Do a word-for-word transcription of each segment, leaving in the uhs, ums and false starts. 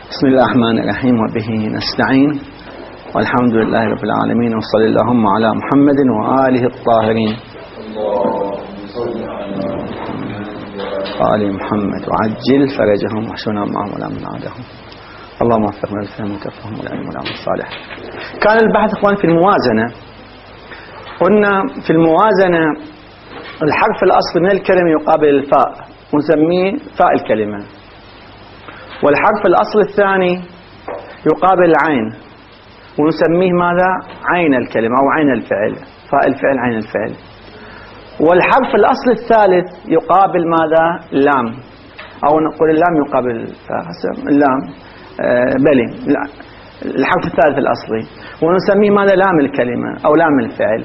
بسم الله الرحمن الرحيم وبه نستعين والحمد لله رب العالمين وصلى اللهم على محمد وآله الطاهرين آل محمد وعجل فرجهم وحشنا معهم ولا من عادهم اللهم وفقنا للفهم والتفهم والعلم والعمل الصالح. كان البحث اخوان في الموازنة، قلنا في الموازنة الحرف الأصلي من الكلمة يقابل الفاء ونسميه فاء الكلمة، والحرف الأصل الثاني يقابل العين ونسميه ماذا؟ عين الكلمة أو عين الفعل، فاء الفعل عين الفعل. والحرف الأصل الثالث يقابل ماذا؟ اللام، أو نقول اللام يقابل الفاء، اللام آه بلي الحرف الثالث الأصلي، ونسميه ماذا؟ لام الكلمة أو لام الفعل.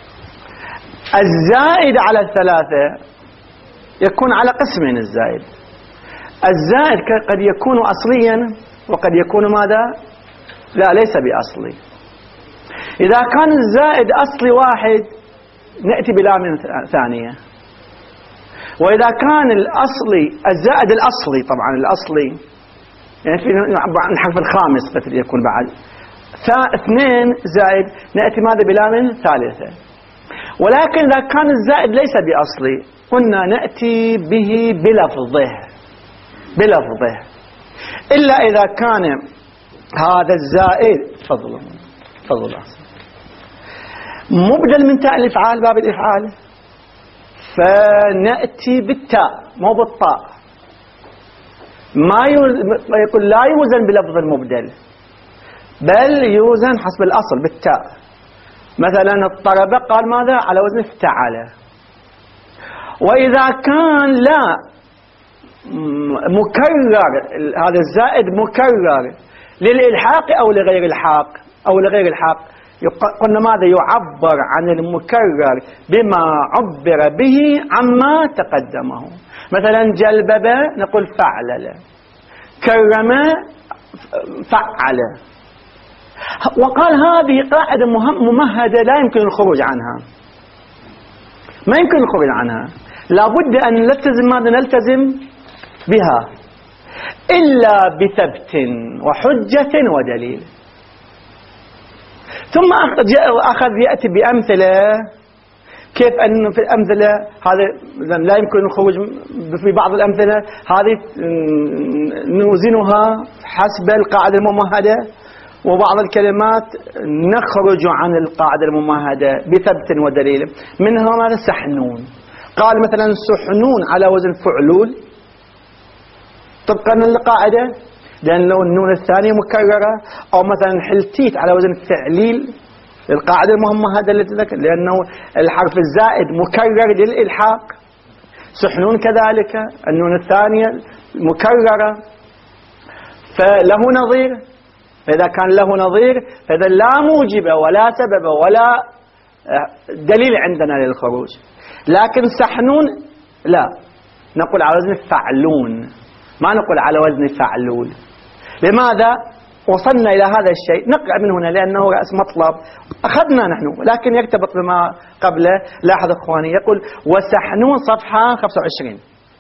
الزائد على الثلاثة يكون على قسمين. الزائد الزائد قد يكون أصليا وقد يكون ماذا؟ لا، ليس بأصلي. إذا كان الزائد أصلي واحد نأتي بلام ثانية، وإذا كان الأصلي الزائد الأصلي طبعا الأصلي يعني في الحرف الخامس قد يكون بعد اثنين زائد نأتي ماذا؟ بلام ثالثة. ولكن إذا كان الزائد ليس بأصلي قلنا نأتي به بلفظه بلفظه إلا إذا كان هذا الزائد فضل فضل مبدل من تاء الإفعال باب الإفعال، فنأتي بالتاء مو بالطاء. ما يقول لا يوزن بلفظ المبدل بل يوزن حسب الأصل بالتاء. مثلا الطرب قال ماذا؟ على وزن افتعل. وإذا كان لا مكرر هذا الزائد مكرر للإلحاق أو لغير الحاق أو لغير الحاق قلنا ماذا؟ يعبر عن المكرر بما عبر به عما تقدمه. مثلا جلبب نقول فعلل، كرم فعل. وقال هذه قاعدة ممهدة لا يمكن الخروج عنها، ما يمكن الخروج عنها، لابد أن نلتزم ماذا؟ نلتزم بها إلا بثبت وحجة ودليل. ثم أخذ يأتي بأمثلة كيف أن في الأمثلة هذا لا يمكن الخروج في بعض الأمثلة هذه نوزنها حسب القاعدة الممهدة، وبعض الكلمات نخرج عن القاعدة الممهدة بثبت ودليل. منها ماذا؟ سحنون. قال مثلا سحنون على وزن فعلول طبقا للقاعدة لأن لو النون الثانية مكررة، أو مثلا حلتيت على وزن فعليل للقاعدة المهمة هذا اللي تذكر لأنه الحرف الزائد مكرر للإلحاق. سحنون كذلك النون الثانية مكررة فله نظير. فإذا كان له نظير فإذا لا موجب ولا سبب ولا دليل عندنا للخروج. لكن سحنون لا، نقول على وزن فعلون ما نقول على وزن فعلول. لماذا؟ وصلنا إلى هذا الشيء نقرأ من هنا لأنه رأس مطلب أخذنا نحن، لكن يرتبط بما قبله. لاحظ أخواني يقول وسحنون صفحة خمسة وعشرين،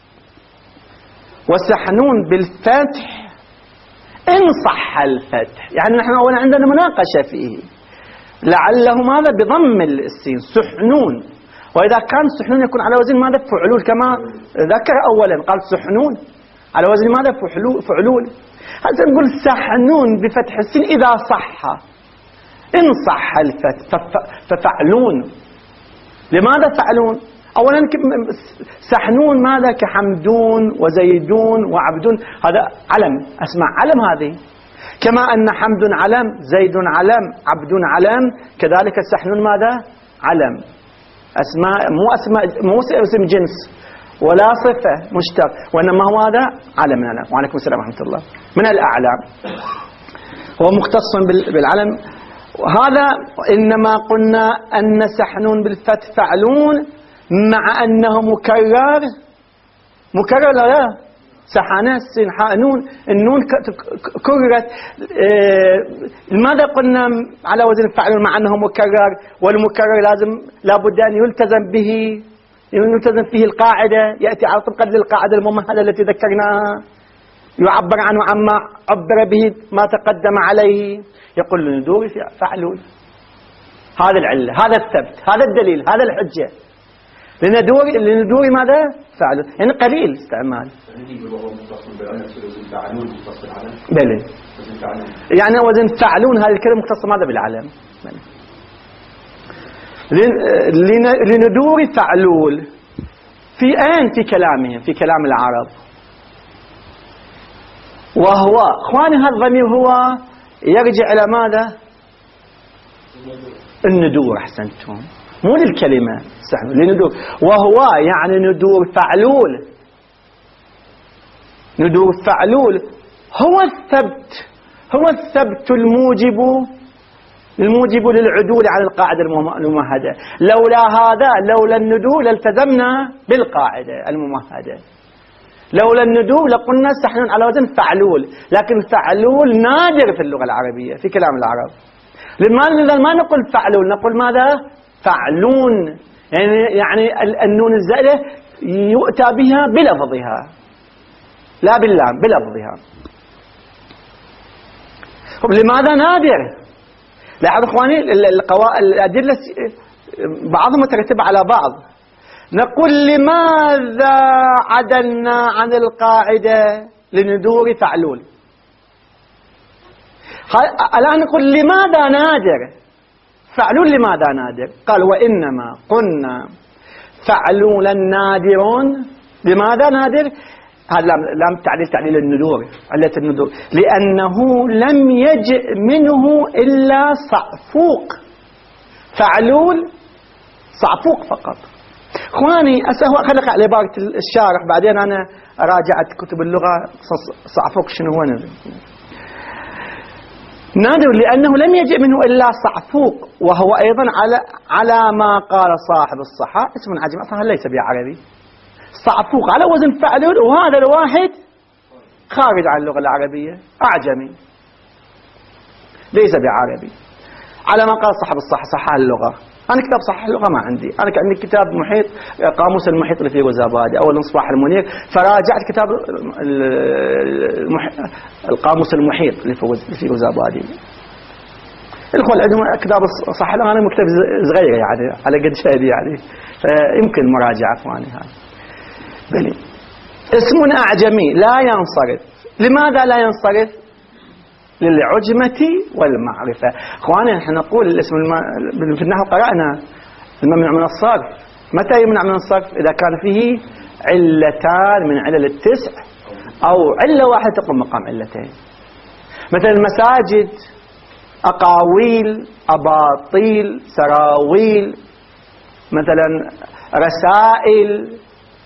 وسحنون بالفتح إن صح الفتح، يعني نحن أولا عندنا مناقشة فيه لعله ماذا؟ بضم السين سحنون. وإذا كان سحنون يكون على وزن ماذا؟ فعلول كما ذكر أولا، قال سحنون على وزن ماذا؟ فعلول. هذا نقول سحنون بفتح السين إذا صح، إن صح الفتح ففعلون. لماذا فعلون؟ أولا سحنون ماذا؟ كحمدون وزيدون وعبدون، هذا علم أسماء علم هذه، كما أن حمد علم زيد علم عبد علم، كذلك سحنون ماذا؟ علم أسماء مو أسماء مو اسم جنس ولا صفة مشتق، وإنما هو هذا علم من العلم. وعليكم السلام ورحمة الله. من الأعلام هو مختص بالعلم. وهذا إنما قلنا أن سحنون بالفتح فعلون مع أنه مكرر مكرر لا سحنة سين حاء نون، النون كررت. لماذا قلنا على وزن فعلون مع أنه مكرر؟ والمكرر لازم لابد أن يلتزم به يلتزم فيه القاعدة، يأتي على طبقا للقاعدة الممهدة التي ذكرناها. يعبر عنه عما عبر به ما تقدم عليه، يقول للندوري فعلول. هذا العلة، هذا الثبت، هذا الدليل، هذا الحجة. لندوري لندوري ماذا؟ فعلول، يعني قليل استعمال. بلى يعني وزن فعلون هذه الكلمة مختصة ماذا؟ بالعلم. لندوري فعلول في أين؟ في كلامهم، في كلام العرب. وهو اخواني هذا الضمير هو يرجع الى ماذا؟ الندور. احسنتم، مو للكلمه استحمل لندور. وهو يعني ندور فعلول. ندور فعلول هو الثبت، هو الثبت الموجب الموجب للعدول عن القاعده الممهده. لولا هذا، لولا الندور لالتزمنا بالقاعده الممهده. لولا الندور لقلنا استحنون على وزن فعلول، لكن فعلول نادر في اللغة العربية في كلام العرب. لماذا ما نقول فعلول؟ نقول ماذا؟ فعلون، يعني يعني النون الزائدة يؤتى بها بلفظها لا باللام، بلفظها. لماذا نادر؟ لاحظوا اخواني الأدلة بعضهم مترتب على بعض. نقول لماذا عدلنا عن القاعدة؟ لندور فعلول. الآن نقول لماذا نادر؟ فعلول لماذا نادر؟ قال وإنما قلنا فعلولا نادرون. لماذا نادر؟ هذا لام تعليل تعليل الندور، علة الندور، لأنه لم يجئ منه إلا صعفوق. فعلول صعفوق فقط. اخواني اسهو خلق على عبارة الشارح، بعدين انا راجعت كتب اللغة صعفوق شنو هو. نادر لانه لم يجئ منه الا صعفوق، وهو ايضا على على ما قال صاحب الصحة اسم عجمي اصلا ليس بعربي. صعفوق على وزن فعلول، وهذا الواحد خارج عن اللغة العربية، اعجمي ليس بعربي، على ما قال صاحب الصحة صحة اللغة. أنا كتاب صحيح اللغة ما عندي، أنا عندي كتاب محيط قاموس المحيط لفيروزابادي أو المصباح المنير، فراجعت كتاب القاموس المحيط لفيروزابادي. الأخوة اللي عندهم كتاب صحيح اللغة، أنا مكتب صغير يعني على قد شهدي يعني، فيمكن مراجعة أخواني. هذا بلي اسم أعجمي لا ينصرف. لماذا لا ينصرف؟ للعجمة والمعرفة. اخواني نحن نقول الاسم الم... في النحو قرأنا الممنوع من الصرف. متى يمنع من الصرف؟ إذا كان فيه علتان من علل التسع أو علة واحدة تقوم مقام علتين. مثل المساجد، أقاويل، أباطيل، سراويل، مثلا رسائل،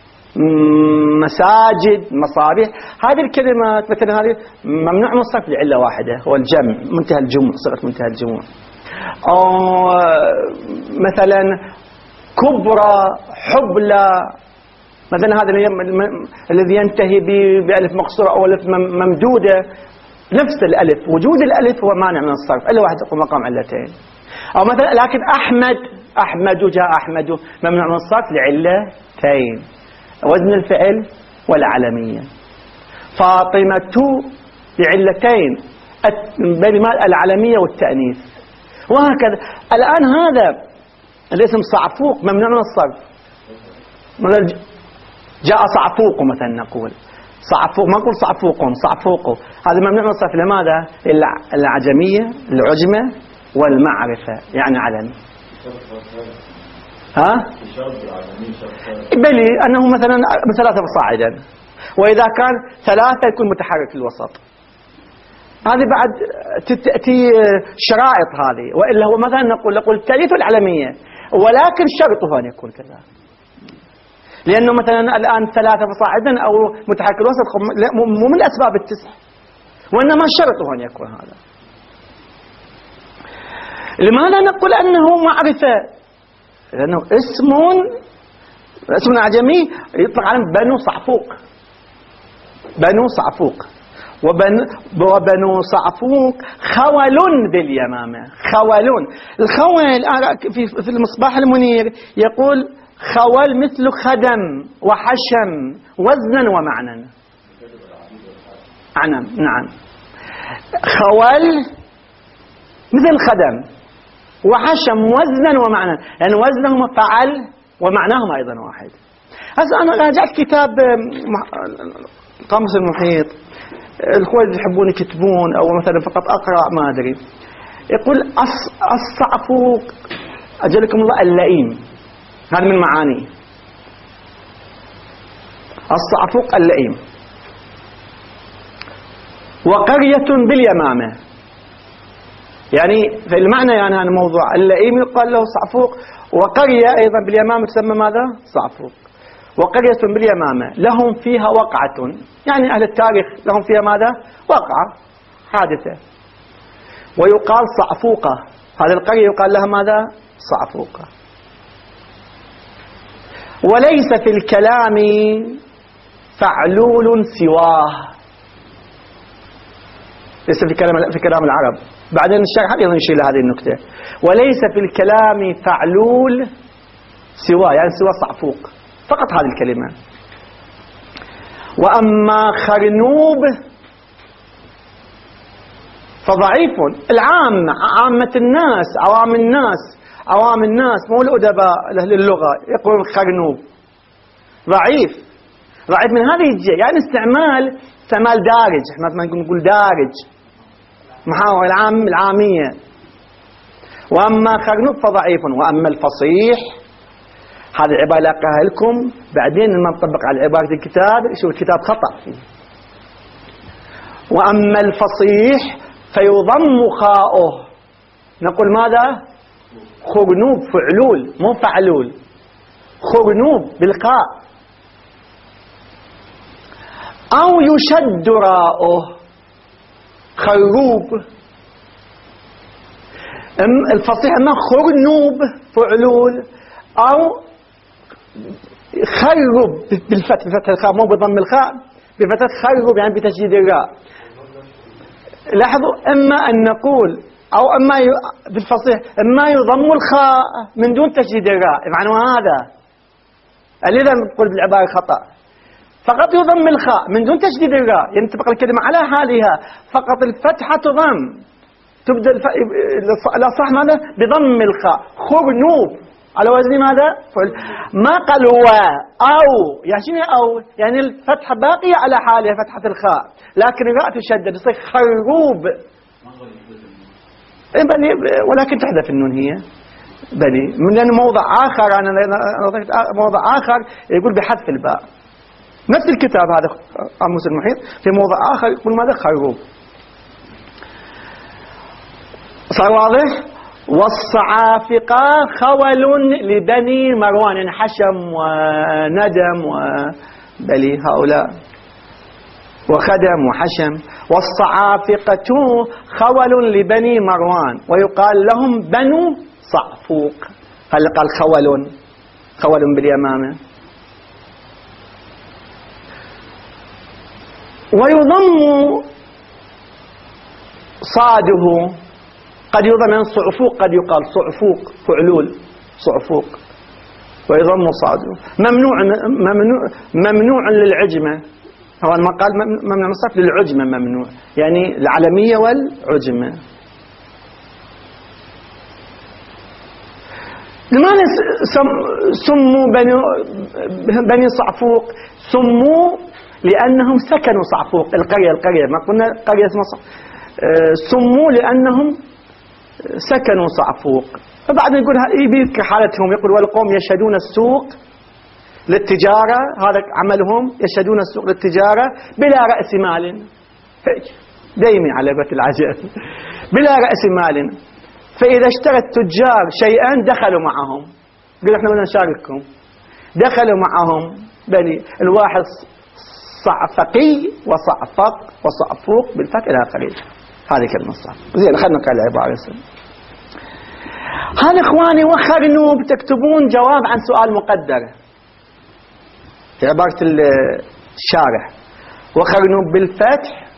مساجد، مصابيح. هذه الكلمات مثلا هذه ممنوع من الصرف لعلة واحدة، هو الجمع، منتهى الجموع، صيغة منتهى الجموع. أو مثلا كبرى، حبلى، مثلا هذا الذي ينتهي بألف مقصورة أو ألف ممدودة، نفس الألف، وجود الألف هو مانع من الصرف، إلا واحد يقوم مقام علتين. أو مثلا لكن أحمد، أحمد جاء أحمد ممنوع من الصرف لعلتين، وزن الفعل والعلمية. فاطمة لعلتين، العلمية والتأنيث، وهكذا. الآن هذا الاسم صعفوق ممنوع من الصرف. مثلا جاء صعفوق مثلا نقول صعفوق، ما نقول صعفوق، صعفوق، هذا ممنوع من الصرف. لماذا؟ العجمية، العجمة والمعرفة، يعني علم. ها؟ بلي أنه مثلا ثلاثة فصاعدا، وإذا كان ثلاثة يكون متحرك في الوسط. هذه بعد تأتي شرائط هذه، وإلا هو مثلا نقول نقول التأليف العلمية، ولكن شرطه أن يكون كذا، لأنه مثلا الآن ثلاثة فصاعدا أو متحرك الوسط مو من أسباب التسع، وإنما شرطه أن يكون هذا. لماذا نقول أنه معرفة؟ لأنه اسم اسم أعجمي يطلق على بنو صعفوق، بنو صعفوق، وبنو, وبنو صعفوق خول باليمامة. خول، الخول في, في المصباح المنير يقول خول مثل خدم وحشم وزنا ومعنى. أعنم. نعم. خول مثل خدم، وحشم وزنا ومعنى، لأن يعني وزنهما فعل ومعناهما أيضا واحد. هسه أنا راجعت كتاب قاموس المحيط، الأخوة اللي يحبون يكتبون أو مثلا فقط أقرأ ما أدري، يقول الصعفوق أجلكم الله اللئيم، هذا من معانيه. الصعفوق اللئيم. وقرية باليمامة، يعني في المعنى يعني هذا الموضوع اللئيم يقال له صعفوق، وقرية أيضا باليمامة تسمى ماذا؟ صعفوق. وقرية باليمامة لهم فيها وقعة، يعني أهل التاريخ لهم فيها ماذا؟ وقعة حادثة، ويقال صعفوقة. هذه القرية يقال لها ماذا؟ صعفوقة. وليس في الكلام فعلول سواه، ليس في كلام في كلام العرب. بعدين الشرح أيضا يشيل هذه النكتة. وليس في الكلام فعلول سواه، يعني سوى صعفوق، فقط هذه الكلمة. وأما خرنوب فضعيف. العامة، عامة الناس، عوام الناس، عوام الناس مو الأدباء أهل اللغة يقولون خرنوب ضعيف. ضعيف من هذه الجهة، يعني استعمال استعمال دارج، احنا مثلا نقول دارج محاور العام العامية. وأما خرنوب فضعيف. وأما الفصيح، هذه العبارة لقاها لكم بعدين لما نطبق على عبارة الكتاب شوف الكتاب خطأ فيه. وأما الفصيح فيضم خاؤه، نقول ماذا؟ خرنوب، فعلول مو فعلول، خرنوب بالخاء. أو يشد راؤه، خروب. الفصيح اما خرنوب فعلول، أو خرب بالفتح، بفتح الخاء مو بضم الخاء، بفتح خرب يعني بتشديد الراء. لاحظوا، اما ان نقول او اما بالفصيح اما يضم الخاء من دون تشديد الراء، معنى هذا لذا نقول بالعباره خطا، فقط يضم الخاء من دون تشديد الراء، يعني تبقى الكلمه على حالها، فقط الفتحه تضم، تبدا الف... الاصح ماذا؟ بضم الخاء. خرنوب على وزن ماذا؟ فعل. ما قال و أو، يعني شنو أو؟ يعني الفتحة باقية على حالها فتحة الخاء، لكن الراء تشدد يصير خروب. بني ولكن تحذف النون هي بني، من لأن موضع آخر أنا موضع آخر يقول بحذف الباء. نفس الكتاب هذا قاموس المحيط في موضع آخر يقول ماذا؟ خروب. صار واضح؟ والصعافقة خول لبني مروان، يعني حشم وندم وبلي هؤلاء وخدم وحشم. والصعافقة خول لبني مروان، ويقال لهم بنو صعفوق. هل قال خول؟ خول باليمامة. ويضم صاده، قد يضم من صعفوق، قد يقال صعفوق فعلول صعفوق، ويضم صاده. ممنوع ممنوع ممنوع للعجمة، هو ما قال ممنوع من الصرف للعجمة، ممنوع يعني العلمية والعجمة. لماذا سموا بني بني صعفوق؟ سموا لأنهم سكنوا صعفوق، القرية القرية ما قلنا قرية اسمها صعفوق، سموا لأنهم سكنوا صعفوق. فبعد يقول يذكر حالتهم، يقول والقوم يشهدون السوق للتجارة، هذا عملهم، يشهدون السوق للتجارة بلا رأس مال، دايما على بيت العجل بلا رأس مال. فإذا اشترى التجار شيئا دخلوا معهم، قالوا احنا بدنا نشارككم، دخلوا معهم بني الواحد صعفقي وصعفق وصعفوق بالفتح إلى آخره. هذه كلمة صح. زين خلنا نقرأ العبارة. هذا إخواني وخرنوب تكتبون جواب عن سؤال مقدر في عبارة الشارح. وخرنوب بالفتح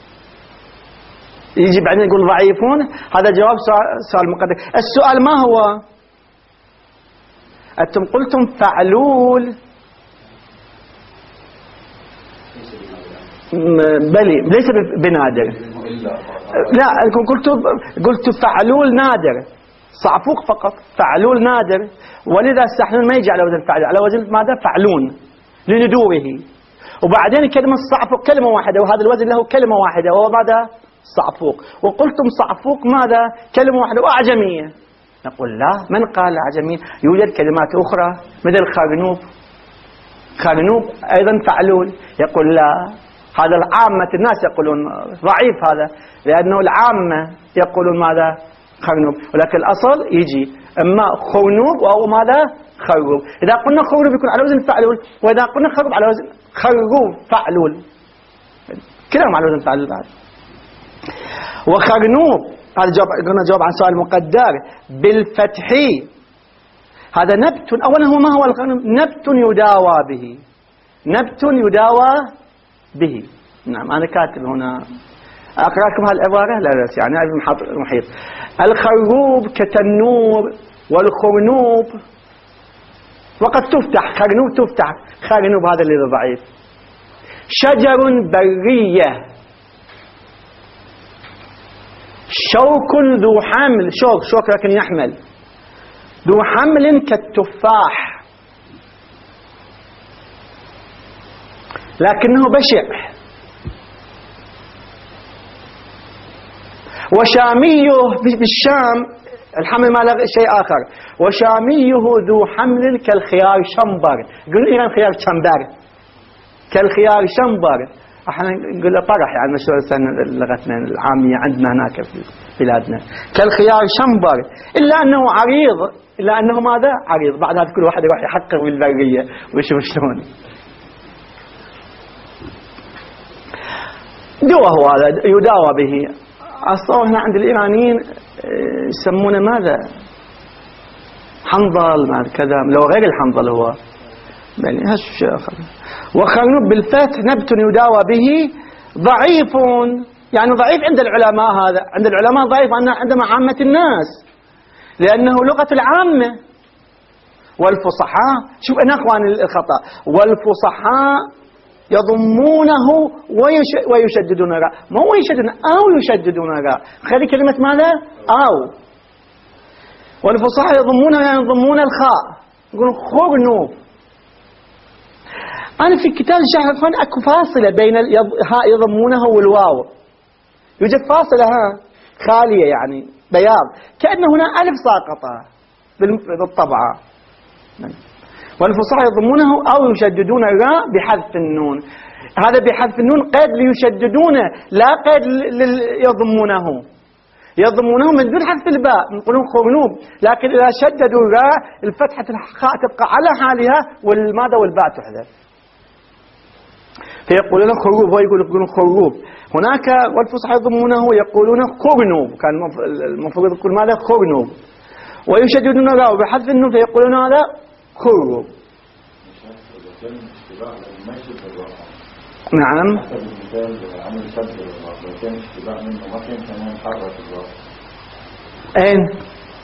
يجي بعدين يقول ضعيفون، هذا جواب سؤال مقدر. السؤال ما هو؟ أنتم قلتم فعلول بلي ليس بنادر. لا قلت قلت فعلول نادر، صعفوق فقط، فعلول نادر، ولذا السحنون ما يجي على وزن فعل، على وزن ماذا؟ فعلون لندوره. وبعدين كلمة صعفوق كلمة واحدة، وهذا الوزن له كلمة واحدة وهو ماذا؟ صعفوق. وقلتم صعفوق ماذا؟ كلمة واحدة وأعجمية. نقول لا، من قال أعجمية؟ يوجد كلمات أخرى مثل خرنوب، خرنوب أيضا فعلول. يقول لا، هذا العامة الناس يقولون ضعيف هذا، لأنه العامة يقولون ماذا؟ خرنوب، ولكن الأصل يجي إما خرنوب أو ماذا؟ خروب. إذا قلنا خروب يكون على وزن فعلول، وإذا قلنا خروب على وزن خروب فعلول، كلاهما على وزن فعلول بعد. وخرنوب هذا جواب، قلنا جواب عن سؤال مقدر بالفتح. هذا نبت، أولا هو ما هو الخرنوب؟ نبت يداوى به، نبت يداوى به. نعم أنا كاتب هنا، أقرأ لكم هالعبارة لا لا يعني المحيط. الخروب كتنور والخرنوب، وقد تفتح خرنوب، تفتح خرنوب، هذا اللي ضعيف. شجر برية، شوك ذو حمل، شوك شوك لكن يحمل، ذو حمل كالتفاح لكنه بشع. وشاميه بالشام الحمل ما له شيء آخر. وشاميه ذو حمل كالخيار شمبر، يقولون إيران خيار شمبر، كالخيار شمبر. احنا نقول له طرح يعني مشهور لغتنا العامية عندنا هناك في بلادنا، كالخيار شمبر، إلا أنه عريض، إلا أنه ماذا؟ عريض. بعد هذا كل واحد يروح يحقق بالبرية ويشوف شلون. دواء هو هذا يداوى به. أصلا هنا عند الإيرانيين يسمونه ماذا؟ حنظل مع كذا، لو غير الحنظل هو يعني هش آخر. وخرنوب بالفتح نبت يداوى به ضعيف، يعني ضعيف عند العلماء. هذا عند العلماء ضعيف عندما عامة الناس، لأنه لغة العامة. والفصحاء، شوف أنا أخواني الخطأ، والفصحاء يضمونه ويشددون راء، ما هو يشددون أو يشددون راء، خلي كلمة ماذا؟ أو. والفصحاء يضمونه يعني يضمون الخاء، يقولون خرنوب. أنا في كتاب الشرح الأخوان أكو فاصلة بين الهاء يضمونه والواو، يوجد فاصلة ها خالية يعني بياض، كأن هنا ألف ساقطة بالطبعة. والفصحاء يضمونه أو يشددون الراء بحذف النون. هذا بحذف النون قيد ليشددونه، لا قيد يضمونه. يضمونه من دون حذف الباء، نقولون خرنوب، لكن إذا شددوا الراء الفتحة الخاء تبقى على حالها والماذا والباء تحذف، فيقولون خروب، هو يقول يقولون خروب. هناك والفصحاء يضمونه يقولون خرنوب، كان المفروض يقول ماذا؟ خرنوب. ويشددون الراء بحذف النون فيقولون هذا خروب. نعم. اين؟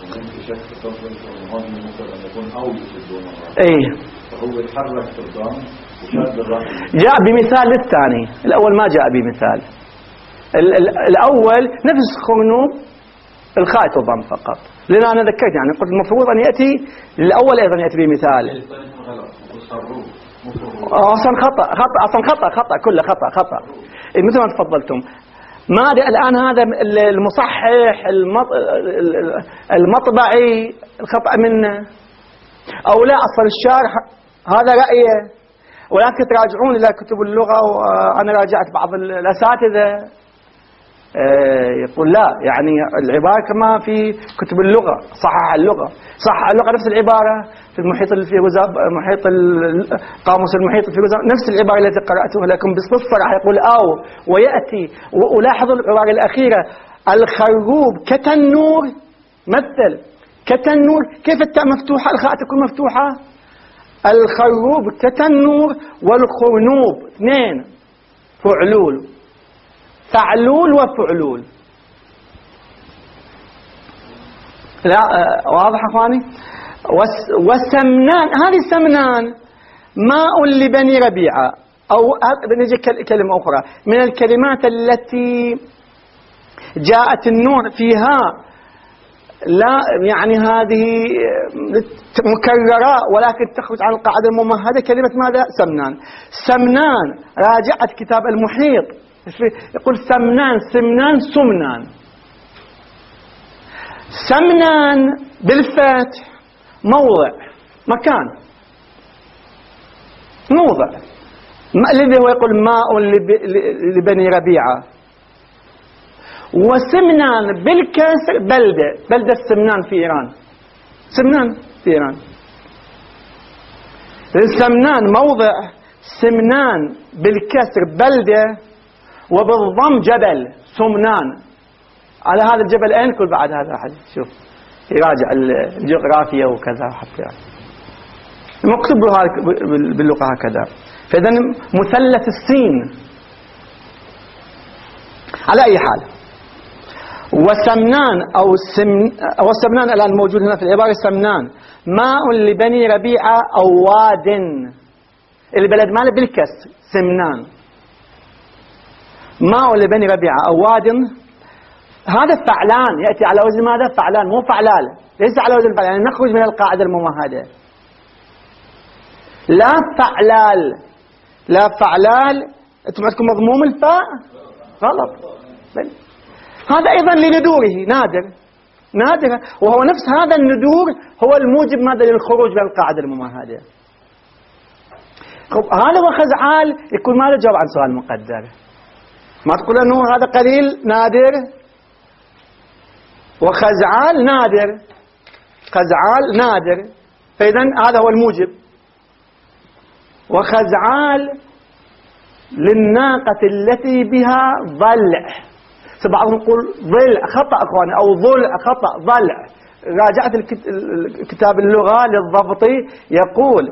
ايه. فهو يتحرك في الضم وشد الراء. جاء بمثال للثاني، الأول ما جاء بمثال. الأول نفس خرنوب الخاء تضم فقط، لأن أنا ذكرت يعني قلت المفروض أن يأتي الأول أيضا يأتي بمثال. أصلا خطأ خطأ أصلا خطأ خطأ كله خطأ خطأ مثل ما تفضلتم. ما الآن هذا المصحح المطبعي الخطأ منه أو لا، أصلا الشارح هذا رأيه، ولكن تراجعون إلى كتب اللغة، وأنا راجعت بعض الأساتذة يقول لا، يعني العبارة كما في كتب اللغة، صحح اللغة صحح اللغة نفس العبارة في المحيط الفيروزاب، محيط القاموس المحيط الفيروزاب، نفس العبارة التي قرأتها لكم بالصراحة يقول أو. ويأتي ولاحظوا العبارة الأخيرة الخروب كتنور، مثل كتنور، كيف التاء مفتوحة الخاء تكون مفتوحة؟ الخروب كتنور، والخرنوب اثنين فعلول، فعلول وفعلول. لا واضح اخواني؟ والسمنان، هذه السمنان ماء لبني ربيعة، أو بنجي كلمة أخرى من الكلمات التي جاءت النون فيها لا يعني هذه مكررة ولكن تخرج عن القاعدة الممهدة، كلمة ماذا؟ سمنان. سمنان راجعت كتاب المحيط يقول سمنان سمنان سمنان. سمنان بالفتح موضع مكان موضع الذي هو يقول ماء لبني ربيعة. وسمنان بالكسر بلدة بلدة سمنان في إيران. سمنان في إيران. سمنان موضع، سمنان بالكسر بلدة، وبالضم جبل سمنان. على هذا الجبل أين كل بعد هذا أحد شوف يراجع الجغرافيا وكذا حتى يعني. مكتوب باللغة هكذا. فإذا مثلث السين على أي حال. وسمنان أو سمن أو سمنان الآن موجود هنا في العبارة. سمنان ماء لبني ربيعة أو واد، البلد ماله بالكسر سمنان. ماء لبني ربيعة أو واد، هذا فعلان يأتي على وزن ماذا؟ فعلان مو فعلال، ليس على وزن فعلان. يعني نخرج من القاعدة الممهدة. لا فعلال لا فعلال. أنتم عندكم مضموم الفاء غلط. هذا أيضا لندوره نادر نادر، وهو نفس هذا الندور هو الموجب ماذا للخروج من القاعدة الممهدة. هذا وخزعال يكون ماذا؟ جواب عن سؤال مقدر. ما تقول أنه هذا قليل نادر، وخزعال نادر خزعال نادر، فإذا هذا هو الموجب. وخزعال للناقة التي بها ضلع. بعضهم يقول ضلع خطأ أخواني، أو ضلع خطأ ضلع. راجعت الكتاب اللغة للضبطي يقول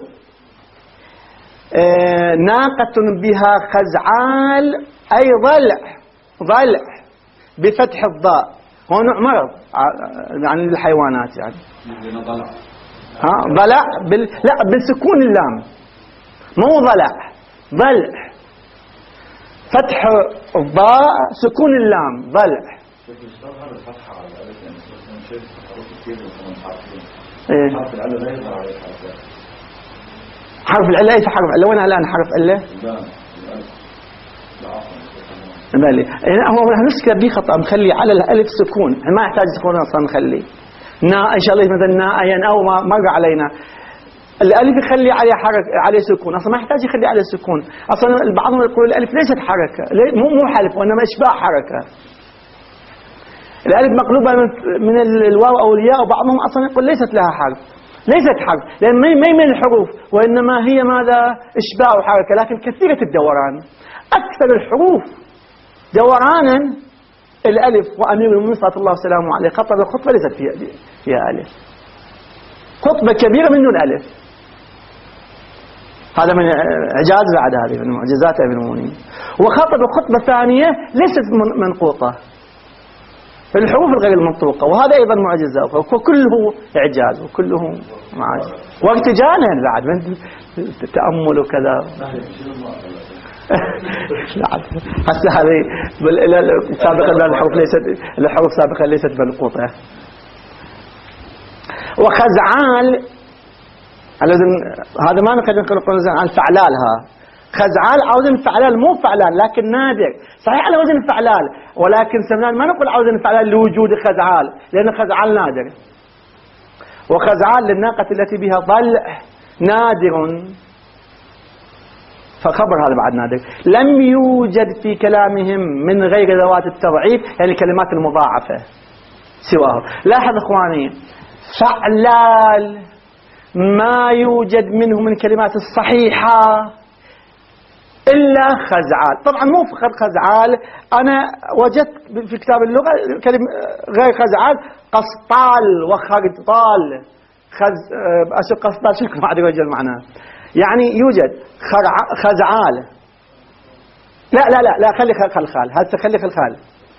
آه ناقة بها خزعال أي ضلع ضلع بفتح الضاء. هو نوع مرض يعني للحيوانات يعني. ها ضلع بال... لا بالسكون اللام مو ضلع ضلع فتح الضاء سكون اللام ضلع. إيه؟ حرف العلة ليس حرف علة. وين الآن حرف علة؟ بالي هو نسكت به خطأ مخلي على الألف سكون، ما يحتاج سكون أصلا نخلي نا إن شاء الله مثلا ناء أو ما مر علينا الألف يخلي عليه حركة عليه سكون، أصلا ما يحتاج يخلي عليه سكون. أصلا بعضهم يقول الألف ليست حركة، مو مو حلف وإنما إشباع حركة. الألف مقلوبة من الواو أو الياء، وبعضهم أصلا يقول ليست لها حرف، ليست حرف لأن ما هي من الحروف وإنما هي ماذا؟ إشباع وحركة. لكن كثيرة الدوران، أكثر الحروف دورانا الألف. وأمير المؤمنين صلى الله وسلامه عليه خطب الخطبة ليست فيها فيها ألف، خطبة كبيرة من دون ألف. هذا من إعجاز بعد هذه من معجزات أمير المؤمنين. وخطب خطبة ثانية ليست منقوطة في الحروف الغير المنطوقة، وهذا أيضا معجزة، وكله إعجاز وكله معاجز وارتجالا بعد من التأمل وكذا. هسه هذه سابقا الحروف ليست الحروف سابقا ليست منقوطة. وخزعال هذا ما نقدر نقول عن فعلالها. خزعال على وزن فعلال مو فعلان لكن نادر، صحيح على وزن فعلال، ولكن سمنان ما نقول على وزن فعلال لوجود خزعال لأن خزعال نادر. وخزعال للناقة التي بها ضلع نادر، فخبر هذا بعد نادر. لم يوجد في كلامهم من غير ذوات التضعيف يعني كلمات المضاعفة سواه. لاحظ اخواني فعلال ما يوجد منه من كلمات الصحيحة إلا خزعال. طبعا مو فقط خزعال، أنا وجدت في كتاب اللغة كلمة غير خزعال قسطال وخرطال. خز أشوف قسطال شكله ما أدري وجه المعنى. يعني يوجد خزعال. لا لا لا لا خلي خلخال، هذا خلي خلخال.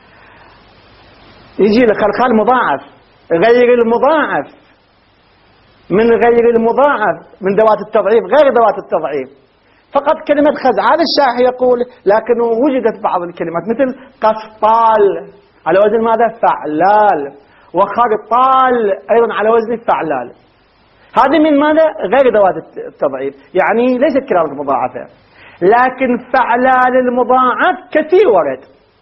يجي لخلخال مضاعف غير المضاعف من غير المضاعف من ذوات التضعيف غير ذوات التضعيف. فقط كلمة خزع. هذا الشارح يقول لكن وجدت بعض الكلمات مثل قسطال على وزن ماذا؟ فعلال. وخرطال أيضا على وزن فعلال. هذه من ماذا؟ غير ذوات التضعيف، يعني ليست كلمات مضاعفة. لكن فعلال المضاعف كثير ورد،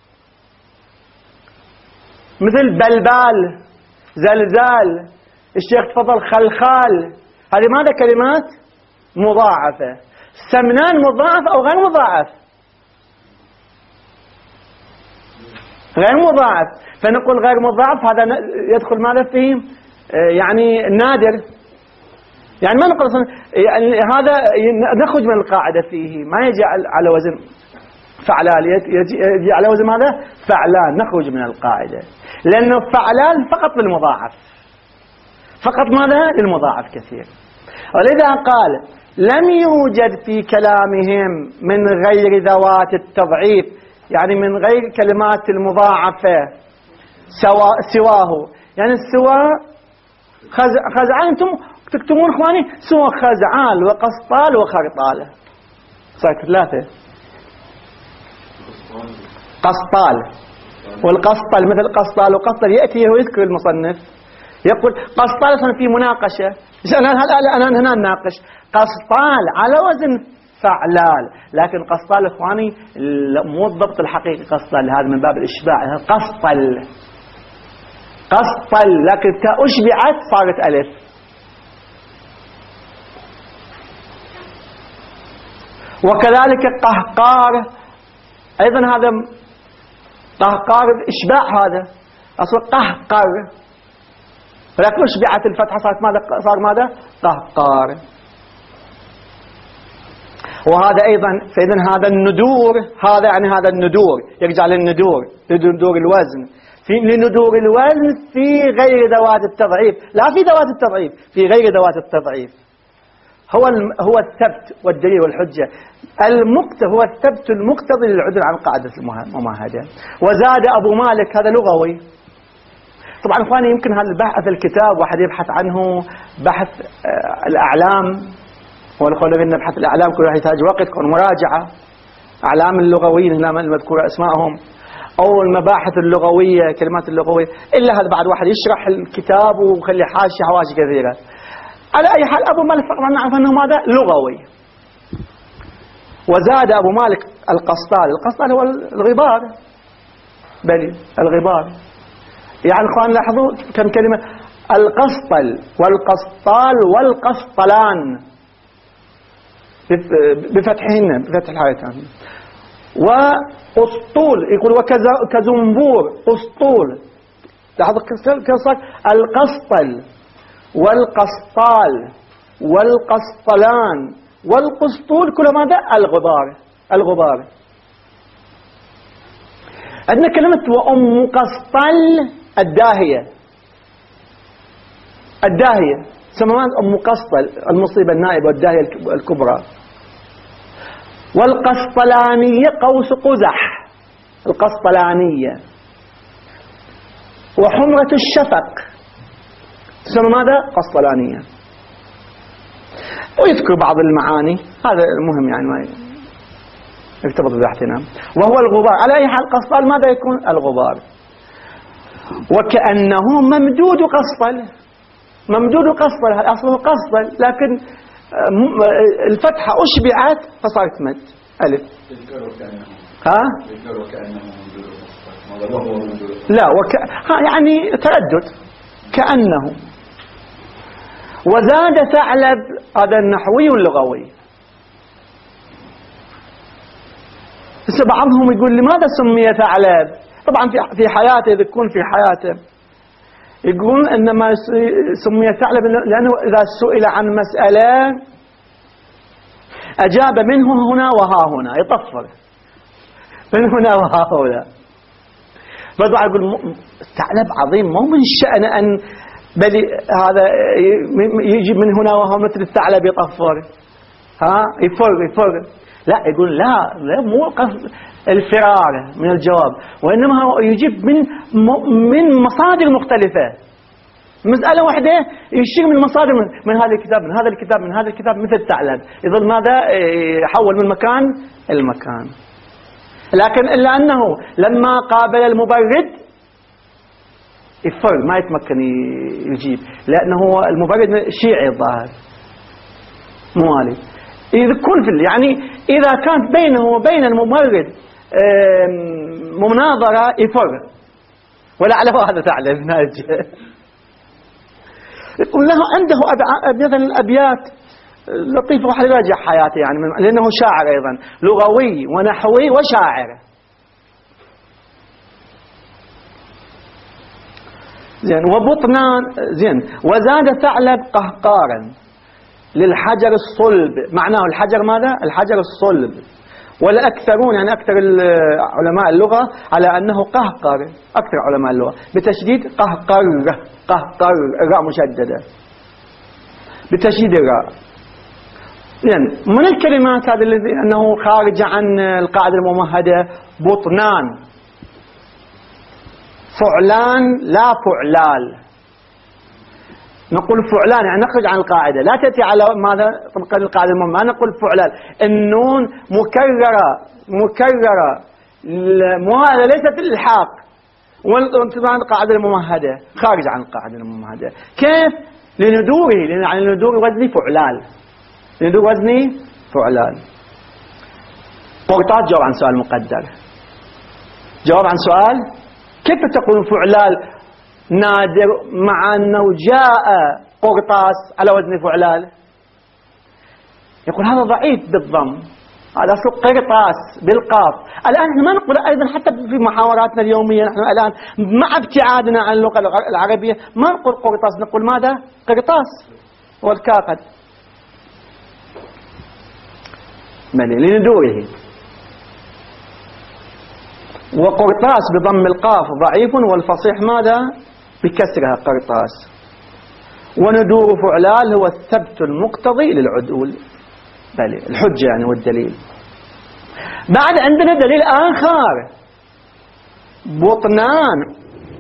مثل بلبال، زلزال، الشيخ تفضل خلخال. هذه ماذا؟ كلمات مضاعفة. سمنان مضاعف أو غير مضاعف؟ غير مضاعف. فنقول غير مضاعف هذا يدخل ماذا فيه؟ يعني نادر. يعني ما نقول يعني هذا نخرج من القاعدة فيه، ما يجي على وزن فعلال، يجي, يجي على وزن ماذا؟ فعلان. نخرج من القاعدة لأنه فعلان فقط للمضاعف، فقط ماذا؟ للمضاعف كثير. ولذا قال لم يوجد في كلامهم من غير ذوات التضعيف، يعني من غير كلمات المضاعفة سوا سواه، يعني السواء خزعان. انتم تكتبون اخواني سوى خزعال وقسطال وخرطال، صارت ثلاثة. قسطال والقسطل مثل قسطال وقسطل، يأتي ويذكر المصنف يقول قسطال في مناقشة. أنا هلا أنا هنا نناقش قسطال على وزن فعلال، لكن قسطال اخواني مو الضبط الحقيقي. قسطال هذا من باب الإشباع، قسطل قسطل، لكن كأشبعت صارت ألف. وكذلك قهقار أيضا، هذا قهقار إشباع، هذا أصل قهقر، ولكن أشبعت الفتحة صارت ماذا؟ صار ماذا؟ قهقار. وهذا أيضا فإذن هذا الندور، هذا يعني هذا الندور يرجع للندور، لندور الوزن، في لندور الوزن في غير ذوات التضعيف، لا في ذوات التضعيف، في غير ذوات التضعيف. هو هو الثبت والدليل والحجة. المقت هو الثبت المقتضي للعدول عن قاعدة المماهدة. وزاد أبو مالك، هذا لغوي. طبعا اخواني يمكن هذا البحث الكتاب واحد يبحث عنه بحث آه الأعلام، والأخوة لما نبحث الأعلام كل واحد يحتاج وقت كون مراجعة. أعلام اللغويين هنا المذكورة أسمائهم، أو المباحث اللغوية، كلمات اللغوية، إلا هذا بعد واحد يشرح الكتاب ويخلي حاشية حواشي كثيرة. على أي حال أبو مالك فقط نعرف أنه ماذا؟ لغوي. وزاد أبو مالك القسطال. القسطال هو الغبار، بل الغبار. يعني اخوان لاحظوا كم كلمة: القسطل والقسطال والقسطلان بفتحهن، بفتح الحركتين. وأسطول يقول وكزنبور أسطول. لاحظوا كيف صار القسطل والقسطال والقسطلان والقسطول كل ماذا؟ الغبار. الغبار. عندنا كلمة وأم قسطل الداهية. الداهية سموها أم قسطل، المصيبة النائبة والداهية الكبرى. والقسطلانية قوس قزح، القسطلانية. وحمرة الشفق تسمى ماذا؟ قسطلانية. ويذكر بعض المعاني، هذا المهم يعني ما يرتبط ببحثنا. وهو الغبار. على أي حال قسطل ماذا يكون؟ الغبار. وكأنه ممدود قسطل، ممدود قسطل، أصله قسطل، لكن الفتحة أشبعت فصارت مد ألف. ها؟ لا وك... ها يعني تردد كأنه. وزاد ثعلب، هذا النحوي اللغوي. بس بعضهم يقول لماذا سمي ثعلب؟ طبعا في في حياته، إذا يكون في حياته يقول إنما سمي ثعلب لأنه إذا سئل عن مسألة أجاب منه هنا وها هنا، يطفر من هنا وها هنا. فبعض يقول ثعلب عظيم، مو من شأن أن بل هذا يجي من هنا وها مثل الثعلب يطفر، ها يفر يفر. لا يقول لا, لا مو قصد الفرار من الجواب، وإنما هو يجيب من من مصادر مختلفة. مسألة واحدة يشير من مصادر من, من هذا الكتاب من هذا الكتاب من هذا الكتاب مثل ثعلب، يظل ماذا يحول من مكان المكان. لكن إلا أنه لما قابل المبرد يفر ما يتمكن يجيب، لأنه المبرد شيعي الظاهر موالي. إذا كل يعني إذا كانت بينه وبين المبرد مناظرة يفر، ولعله هذا ثعلب ناجي. يقول له عنده مثلا الأبيات لطيفة، واحد يراجع حياته يعني لأنه شاعر أيضا، لغوي ونحوي وشاعر. زين وبطنان زين وزاد ثعلب قهقارا للحجر الصلب، معناه الحجر ماذا؟ الحجر الصلب. والأكثرون يعني أكثر علماء اللغة على أنه قهقر، أكثر علماء اللغة بتشديد قهقر، قهقر الراء مشددة بتشديد الراء. يعني من الكلمات هذه التي أنه خارج عن القاعدة الممهدة بطنان، فعلان لا فعلال. نقول فعلان يعني نخرج عن القاعدة، لا تأتي على ماذا طبقا للقاعدة الممهدة، ما نقول فعلان. النون مكررة مكررة هذا ليست الإلحاق، وانتباه القاعدة الممهدة خارج عن القاعدة الممهدة. كيف؟ لندوره، لأن عن الندور وزني فعلال، لندور وزني فعلال. قرطاس جواب عن سؤال مقدر، جواب عن سؤال كيف تقول فعلال نادر مع أنه جاء قرطاس على وزن فعلال؟ يقول هذا ضعيف بالضم، هذا أصل قرطاس بالقاف. الآن ما نقول أيضا حتى في محاوراتنا اليومية نحن الآن مع ابتعادنا عن اللغة العربية ما نقول قرطاس، نقول ماذا؟ قرطاس والكاقد من لندوره. وقرطاس بضم القاف ضعيف، والفصيح ماذا؟ بكسرها قرطاس. وندور فعلال هو الثبت المقتضي للعدول، بل الحجة يعني والدليل. بعد عندنا دليل آخر، بطنان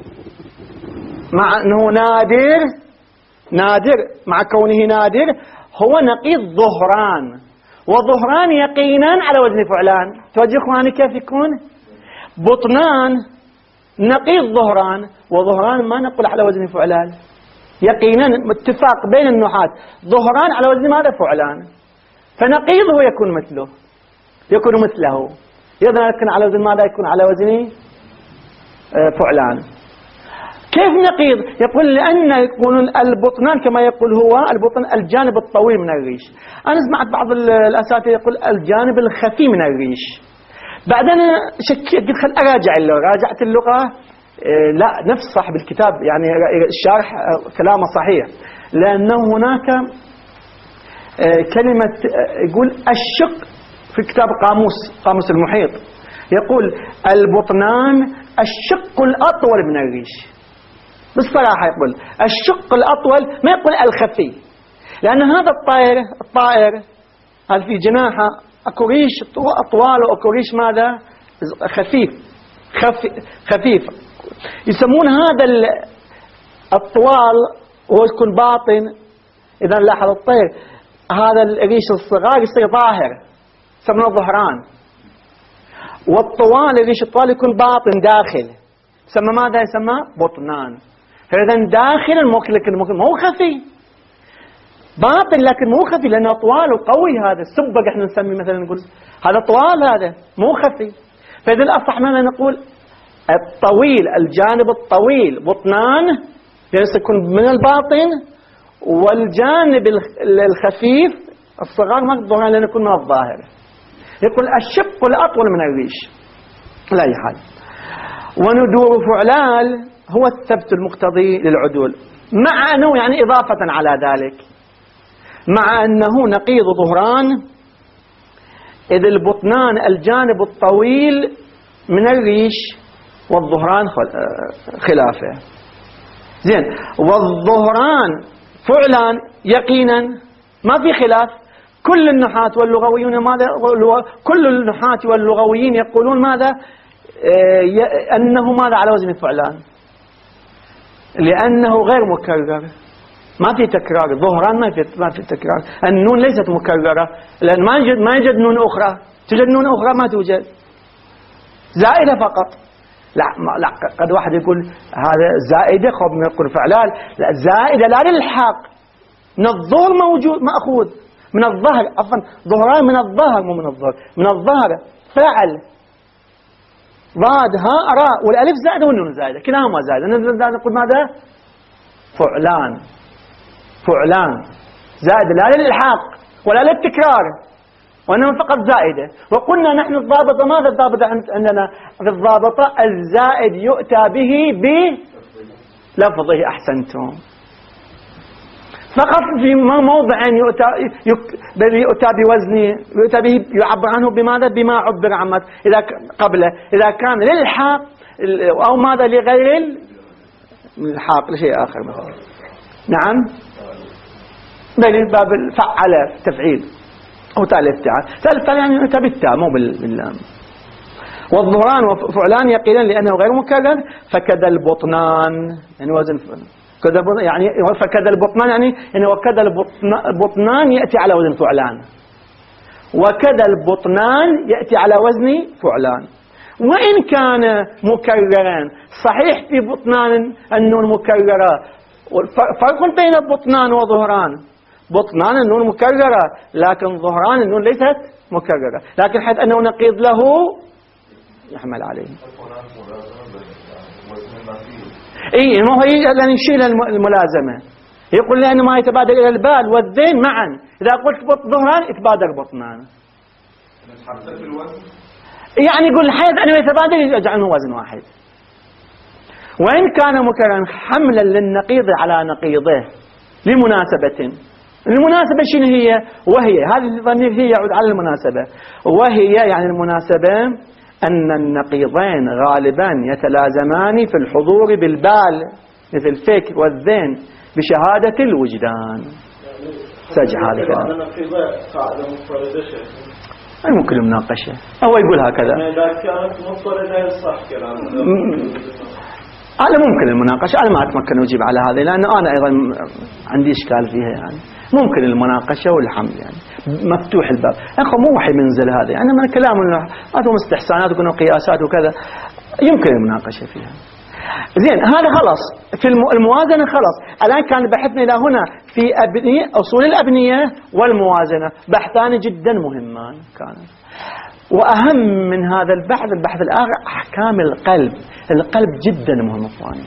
مع أنه نادر، نادر مع كونه نادر هو نقيض ظهران، وظهران يقينا على وزن فعلان. توجه إخواني كيف يكون؟ بطنان نقيض ظهران، وظهران ما نقول على وزن فعلان، يقينا اتفاق بين النحاة ظهران على وزن ماذا؟ فعلان. فنقيضه يكون مثله، يكون مثله، إذا يكون على وزن ماذا؟ يكون على وزن فعلان. كيف نقيض؟ يقول لأن يكون البطنان كما يقول هو البطن الجانب الطويل من الريش. أنا سمعت بعض الأساتذة يقول الجانب الخفي من الريش. بعدين شكيت قلت خل أراجع اللغة، راجعت اللغة لا نفس صاحب الكتاب يعني الشارح كلامه صحيح، لأنه هناك كلمة يقول الشق في كتاب قاموس قاموس المحيط، يقول البطنان الشق الأطول من الريش. بالصراحة يقول الشق الأطول، ما يقول الخفي، لأن هذا الطائر الطائر هل في جناحه أكو ريش أطوال وأكو ريش ماذا؟ خفيف خفيف, خفيف. يسمون هذا الطوال هو يكون باطن. إذا لاحظ الطير هذا الريش الصغار يصير ظاهر يسمونه ظهران، والطوال الريش الطوال يكون باطن داخل يسمى ماذا؟ يسمى بطنان. فإذا داخل الموكل لكن مو خفي، باطن لكن مو خفي، لأنه طوال وقوي. هذا السبق احنا نسمي مثلا نقول هذا طوال، هذا مو خفي. فإذا الأصح ماذا نقول؟ الطويل الجانب الطويل بطنان يعني يكون من الباطن، والجانب الخفيف الصغار ما الظهران لأنه يكون من الظاهر. يقول الشق الأطول من الريش. لا أي حال. وندور فعلال هو الثبت المقتضي للعدول، مع أنه يعني إضافة على ذلك، مع أنه نقيض ظهران، إذ البطنان الجانب الطويل من الريش والظهران خلافه. زين والظهران فعلان يقينا ما في خلاف. كل النحاة واللغويون ماذا؟ كل النحاة واللغويين يقولون ماذا؟ أنه ماذا على وزن فعلان. لأنه غير مكرر، ما في تكرار. ظهران ما في ما في تكرار. النون ليست مكررة، لأن ما يوجد ما يوجد نون أخرى. توجد نون أخرى؟ ما توجد، زائدة فقط. لا لا قد واحد يقول هذا زائدة، خب نقول فعلان. لا، زائدة لا للحاق، من الظهر موجود مأخوذ من الظهر، عفوا ظهران من الظهر مو من الظهر، من الظهر. فعل ضاد ها راء، والألف زائدة والنون زائدة، كلاهما زائدة. نقول ماذا؟ فعلان. فعلان زائدة لا للإلحاق ولا للتكرار، وإنما فقط زائدة. وقلنا نحن الضابطة، ماذا الضابطة عندنا؟ في الضابطة الزائد يؤتى به بلفظه. أحسنتم. فقط في موضع يؤتى, يؤتى بوزنه، يؤتى به يعبر عنه بماذا؟ بما عبر عنه إذا قبله، إذا كان للحاق أو ماذا لغير الحاق لشيء آخر مثلا. نعم، بين باب الفعل تفعيل أو تالي افتعال. تالي افتعال يعني يؤتى بالتاء مو باللام. والظهران وفعلان يقيلا لأنه غير مكرر. فكذا البطنان يعني وزن كذا يعني فكذا البطنان يعني يعني وكذا البطنان يأتي على وزن فعلان، وكذا البطنان يأتي على وزن فعلان. وإن كان مكررا صحيح في بطنان النون مكررة. فرق بين البطنان وظهران، بطنان النون مكررة لكن ظهران النون ليست مكررة، لكن حيث أنه نقيض له يحمل عليه. اي ما هو يعني يشيل الملازمه، يقول لأنه ما يتبادر الى البال والذين معا. اذا قلت ظهران يتبادر بطنان، يعني يقول حيث انه يتبادر يجعله وزن واحد. وان كان مكررا حملا للنقيض على نقيضه لمناسبه. المناسبه شنو هي؟ وهي هذه الضمير هي يعود على المناسبه، وهي يعني المناسبه أن النقيضين غالبا يتلازمان في الحضور بالبال مثل الفكر والذهن بشهادة الوجدان. سجع هذا الكلام. أي ممكن المناقشة، هو يقول هكذا. إذا كانت مضطردة صح كلام. هذا ممكن المناقشة. أنا ما أتمكن أجيب على هذه لأنه أنا أيضا عندي إشكال فيها. يعني ممكن المناقشة والحمد يعني مفتوح الباب. أخو مو وحي منزل هذا، يعني من كلام هذا مستحسانات وكنا قياسات وكذا، يمكن المناقشة فيها. زين، هذا خلاص في الموازنة. خلاص الآن كان بحثنا إلى هنا في أبنية أصول الأبنية والموازنة، بحثان جدا مهمان كان. وأهم من هذا البحث البحث الآخر أحكام القلب. القلب جدا مهم إخواني.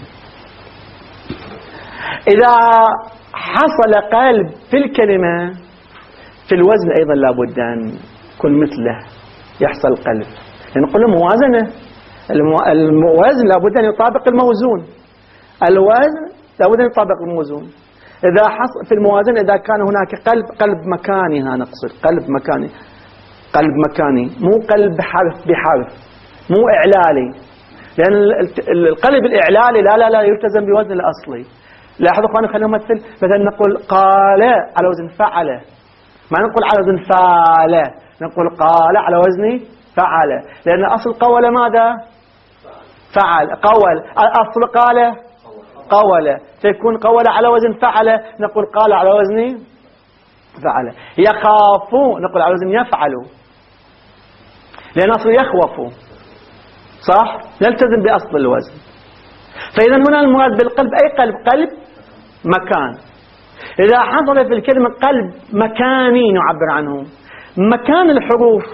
إذا حصل قلب في الكلمة في الوزن أيضا لابد أن يكون مثله يحصل قلب، يعني نقول موازنة. الوزن لابد أن يطابق الموزون، الوزن لابد أن يطابق الموزون. إذا حصل في الموازنة إذا كان هناك قلب قلب مكاني، ها نقصد قلب مكاني، قلب مكاني مو قلب حرف بحرف، مو إعلالي، لأن القلب الإعلالي لا لا لا يلتزم بوزن الأصلي. لاحظوا أخواني، خلينا نمثل مثلا نقول قال على وزن فعل، ما نقول على وزن فعل، نقول قال على وزن فعل، لأن أصل قول ماذا؟ فعل. قول أصل قال قول، فيكون قول على وزن فعل، نقول قال على وزن فعل. يخافوا نقول على وزن يفعلوا، لأن أصل يخوفوا صح؟ نلتزم بأصل الوزن. فإذا هنا المراد بالقلب أي قلب؟ قلب مكان. إذا حصل في الكلمة قلب مكاني نعبر عنه، مكان الحروف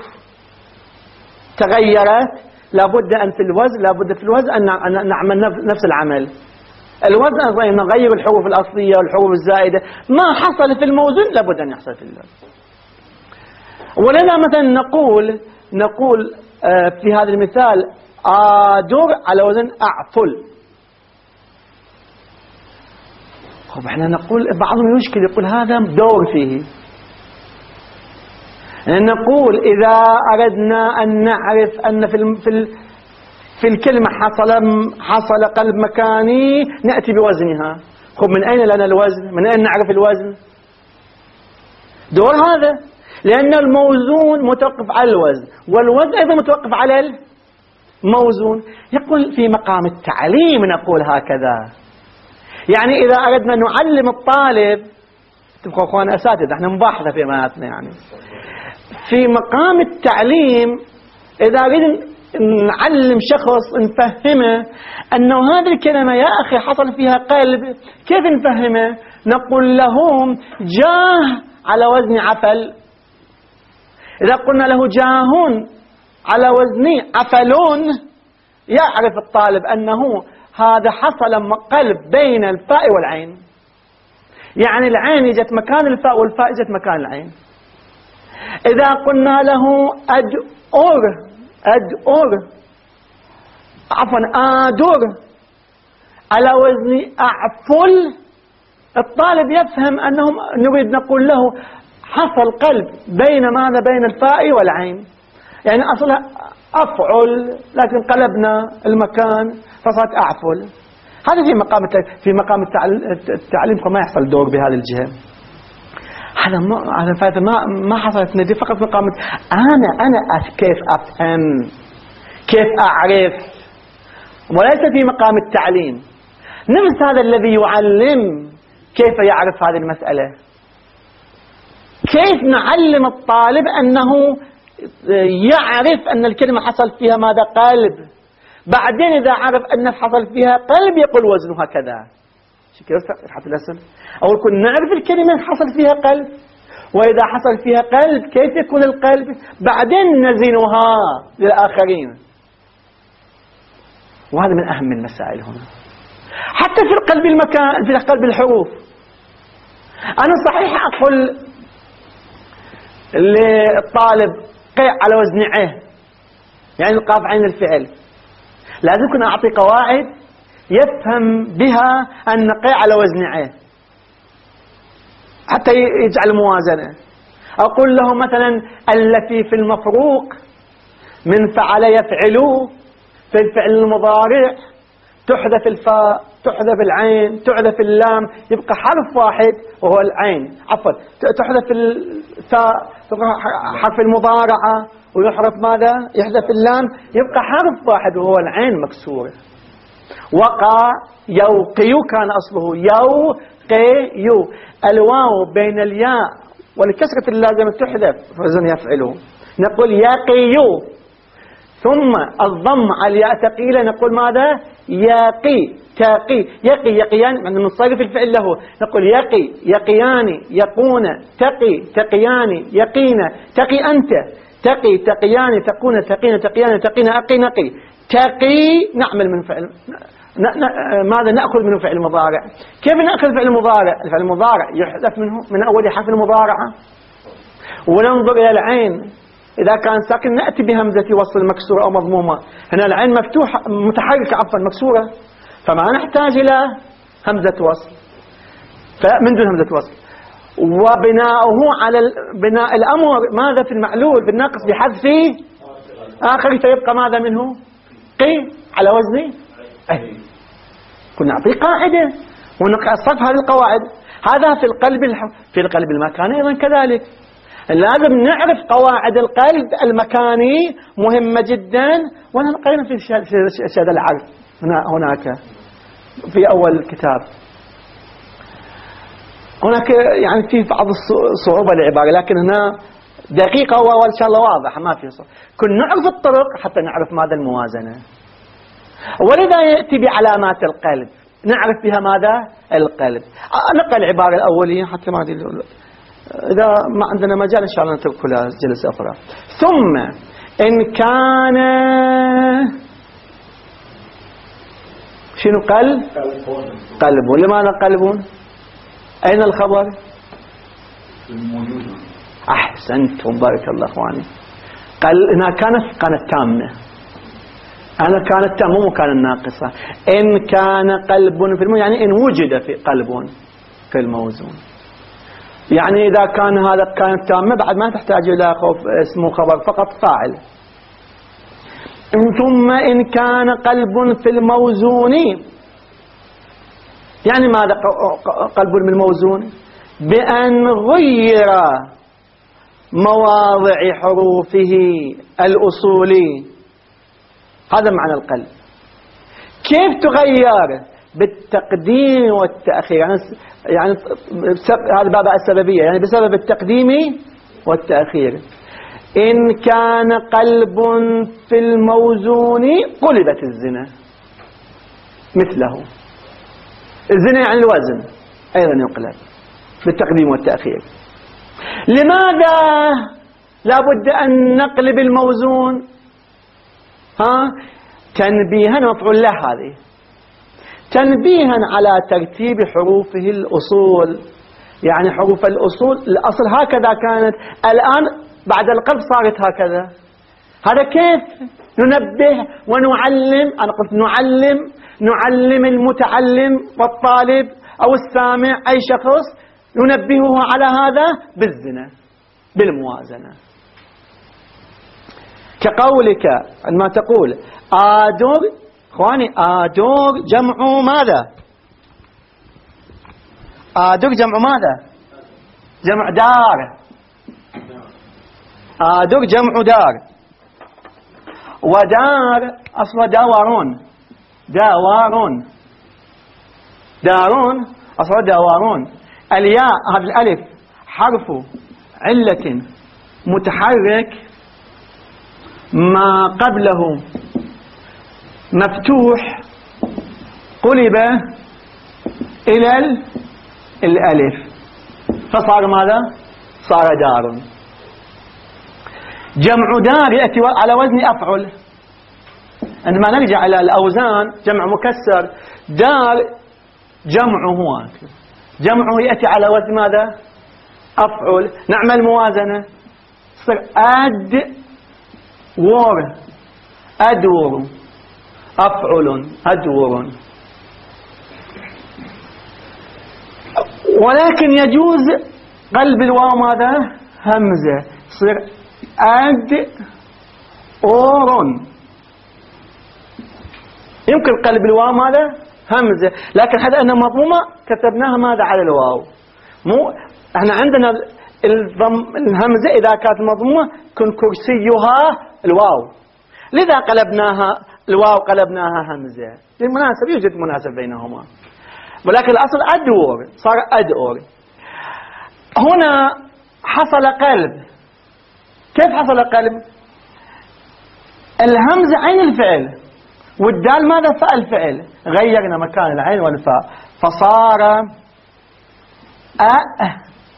تغيرت، لابد أن في الوزن لابد في الوزن أن نعمل نفس العمل. الوزن أن نغير الحروف الأصلية والحروف الزائدة. ما حصل في الموزون لابد أن يحصل في الوزن. ولذا مثلا نقول نقول في هذا المثال آدر على وزن أعفل. طب احنا نقول بعضهم يشكل يقول هذا دور فيه. نقول إذا أردنا أن نعرف أن في في في الكلمة حصل حصل قلب مكاني نأتي بوزنها. خب من أين لنا الوزن؟ من أين نعرف الوزن؟ دور هذا، لأن الموزون متوقف على الوزن، والوزن أيضا متوقف على الموزون. يقول في مقام التعليم نقول هكذا: يعني إذا أردنا نعلم الطالب، تبقوا أخوان أساتذة، احنا مباحثة في بيناتنا، يعني في مقام التعليم إذا أريد نعلم شخص نفهمه أنه هذه الكلمة يا أخي حصل فيها قلب، كيف نفهمه؟ نقول لهم جاه على وزن عفل. إذا قلنا له جاهون على وزن عفلون، يعرف الطالب أنه هذا حصل قلب بين الفاء والعين، يعني العين جت مكان الفاء والفاء جت مكان العين. إذا قلنا له أدور أدور عفوا آدور على وزن أعفل، الطالب يفهم أنهم نريد نقول له حصل قلب بين ماذا؟ بين الفاء والعين، يعني أصلها أفعل لكن قلبنا المكان فصارت أعفل. هذا في مقام في مقام التعليم ما يحصل دور بهذه الجهة. هذا ما هذا فائدة ما ما حصلت ندي فقط مقام أنا أنا كيف أفهم كيف أعرف، وليس في مقام التعليم. نفس هذا الذي يعلم كيف يعرف هذه المسألة، كيف نعلم الطالب أنه يعرف أن الكلمة حصل فيها ماذا؟ قلب. بعدين إذا عرف أن حصل فيها قلب يقول وزنها كذا. كيف صحة الاسم؟ أول كنا نعرف الكلمة حصل فيها قلب، وإذا حصل فيها قلب كيف يكون القلب، بعدين نزنها للآخرين. وهذا من أهم المسائل هنا. حتى في القلب المكان، في قلب الحروف، أنا صحيح أقول للطالب قيع على وزن عه، يعني القاف عين الفعل، لازم أكون أعطي قواعد يفهم بها أن قيع على وزن عه حتى يجعل موازنة. أقول له مثلا التي في المفروق من فعل يفعل في الفعل المضارع تحذف الفاء تحذف العين تحذف اللام، يبقى حرف واحد وهو العين، عفوا تحذف الفاء حرف المضارعة ويحرف ماذا؟ يحذف اللام، يبقى حرف واحد وهو العين مكسورة. وقع يوقي كان أصله يوقي، الواو بين الياء والكسرة اللازمة تحذف فإذن يفعله، نقول يقي. ثم الضم على الياء ثقيلة نقول ماذا؟ يقي تقي يقي يقيان، عندما نصرف الفعل له نقول يقي يقيان يقون تقي تقيان يقين تقي أنت تقي تقيان تقون تقين تقيان تقين أقي نقي تقي. نعمل من فعل ن... ن... ماذا نأخذ منه فعل مضارع. كيف نأخذ فعل مضارع؟ الفعل المضارع يحذف منه من أول حرف المضارعة، وننظر إلى العين إذا كان ساكن نأتي بهمزة وصل مكسورة أو مضمومة. هنا العين مفتوحة متحركة عفوا مكسورة، فما نحتاج إلى همزة وصل، فمن دون همزة وصل. وبناؤه على بناء الأمر ماذا في المعلول بالناقص بحذف آخر، فيبقى ماذا منه؟ قي على وزن أي. كنا نعطي قاعدة ونصف هذه القواعد. هذا في القلب الح... في القلب المكاني أيضا كذلك، لازم نعرف قواعد القلب المكاني مهمة جدا. وانا قرينا في شهادة العرض هنا هناك في أول الكتاب هناك يعني في بعض الصعوبة العبارة، لكن هنا دقيقة وإن شاء الله واضح ما في صعوبة. كنا نعرف الطرق حتى نعرف ماذا الموازنة، ولذا يأتي بعلامات القلب نعرف بها ماذا القلب. نقل العبارة الأولية حتى ما أدري إذا ما عندنا مجال إن شاء الله نتركه لجلسة أخرى. ثم إن كان شنو قلب؟ قلب. لماذا قلب؟ أين الخبر؟ أحسنتم بارك الله أخواني. قل هنا كانت كانت تامة، أنا كانت تامة مو كانت ناقصة. إن كان قلب في الموزون يعني إن وجد في قلب في الموزون، يعني إذا كان هذا كانت تامة بعد ما تحتاج إلى خوف اسمه خبر فقط فاعل. ثم إن كان قلب في الموزون يعني ماذا قلب من الموزون؟ بأن غير مواضع حروفه الأصولي. هذا معنى القلب. كيف تغير؟ بالتقديم والتأخير، يعني يعني هذا باب السببية، يعني بسبب التقديم والتأخير. إن كان قلب في الموزون قلبت الزنا مثله. الزنا يعني الوزن أيضا يقلب بالتقديم والتأخير. لماذا لا بد أن نقلب الموزون؟ ها تنبيها مفعول له، هذه تنبيها على ترتيب حروفه الأصول، يعني حروف الأصول الأصل هكذا كانت، الآن بعد القلب صارت هكذا. هذا كيف ننبه ونعلم؟ أنا قلت نعلم نعلم المتعلم والطالب أو السامع أي شخص، ننبهه على هذا بالزنا بالموازنة. كقولك عندما تقول آدور، اخواني آدور جمع ماذا؟ آدور جمع ماذا؟ جمع دار. آدور جمع دار، ودار أصلا داورون، داورون دارون أصلا داورون. الياء هذا الألف حرف علة متحرك ما قبله مفتوح قلب إلى الألف فصار ماذا؟ صار دار. جمع دار يأتي على وزن أفعل. عندما نرجع إلى الأوزان جمع مكسر، دار جمعه جمعه يأتي على وزن ماذا؟ أفعل. نعمل موازنة صار أد ور أدور أفعل أدور. ولكن يجوز قلب الواو ماذا؟ همزة، صير أد أورون. يمكن قلب الواو ماذا؟ همزة، لكن حتى أنها مضمومة كتبناها ماذا على الواو. مو احنا عندنا الضم الهمزة إذا كانت مضمومة كن كرسيها الواو، لذا قلبناها الواو قلبناها همزة للمناسبة، يوجد مناسب بينهما، ولكن الأصل أدور صار أدور. هنا حصل قلب. كيف حصل قلب؟ الهمزة عين الفعل والدال ماذا؟ فاء الفعل، غيرنا مكان العين والفاء فصار أ